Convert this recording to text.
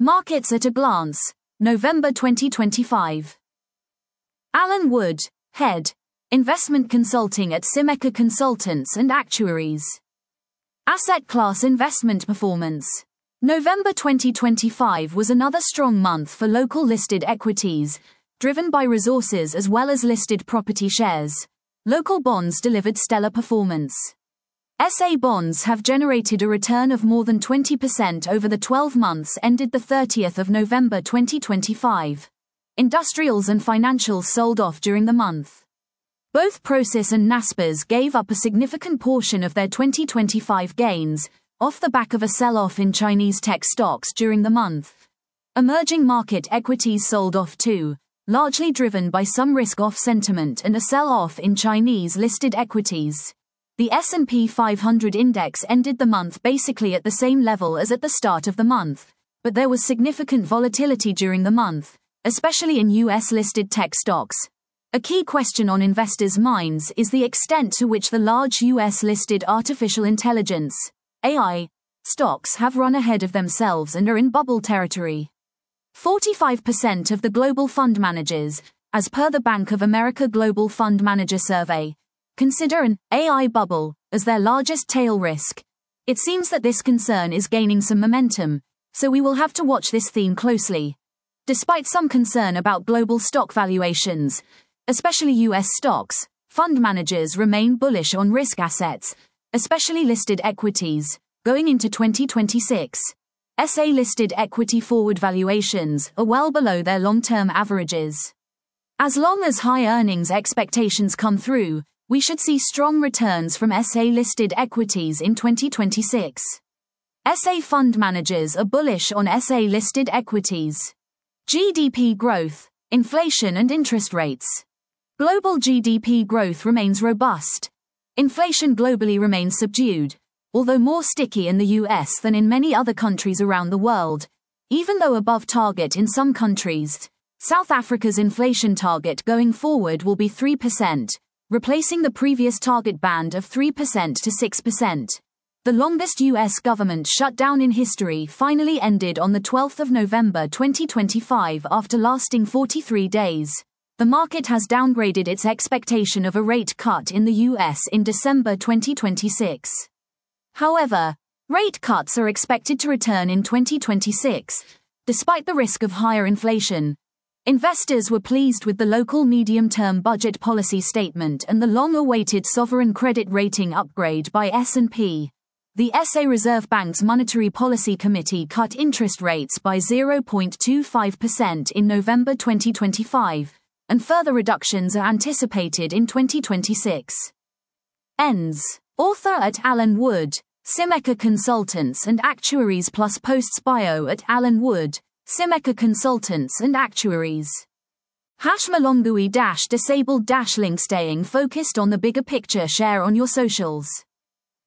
Markets at a glance, November 2025. Alan Wood, Head, Investment Consulting at Simeka Consultants and Actuaries. Asset Class Investment Performance. November 2025 was another strong month for local listed equities, driven by resources as well as listed property shares. Local bonds delivered stellar performance. SA bonds have generated a return of more than 20% over the 12 months ended the 30th of November 2025. Industrials and financials sold off during the month. Both Prosus and Naspers gave up a significant portion of their 2025 gains, off the back of a sell-off in Chinese tech stocks during the month. Emerging market equities sold off too, largely driven by some risk-off sentiment and a sell-off in Chinese listed equities. The S&P 500 index ended the month basically at the same level as at the start of the month, but there was significant volatility during the month, especially in US-listed tech stocks. A key question on investors' minds is the extent to which the large US-listed artificial intelligence, AI, stocks have run ahead of themselves and are in bubble territory. 45% of the global fund managers, as per the Bank of America Global Fund Manager Survey, consider an AI bubble as their largest tail risk. It seems that this concern is gaining some momentum, so we will have to watch this theme closely. Despite some concern about global stock valuations, especially US stocks, fund managers remain bullish on risk assets, especially listed equities, going into 2026. SA listed equity forward valuations are well below their long-term averages. As long as high earnings expectations come through, we should see strong returns from SA listed equities in 2026. SA fund managers are bullish on SA listed equities. GDP growth, inflation and interest rates. Global GDP growth remains robust. Inflation globally remains subdued, although more sticky in the US than in many other countries around the world. Even though above target in some countries, South Africa's inflation target going forward will be 3%. Replacing the previous target band of 3% to 6%. The longest US government shutdown in history finally ended on the 12th of November 2025 after lasting 43 days. The market has downgraded its expectation of a rate cut in the US in December 2026. However, rate cuts are expected to return in 2026, despite the risk of higher inflation. Investors were pleased with the local medium-term budget policy statement and the long-awaited sovereign credit rating upgrade by S&P. The SA Reserve Bank's Monetary Policy Committee cut interest rates by 0.25% in November 2025, and further reductions are anticipated in 2026. Ends. Author at Alan Wood, Simeka Consultants and Actuaries plus posts bio at Alan Wood, Simeka Consultants and Actuaries. #Malongui-disabled-link staying focused on the bigger picture. Share on your socials.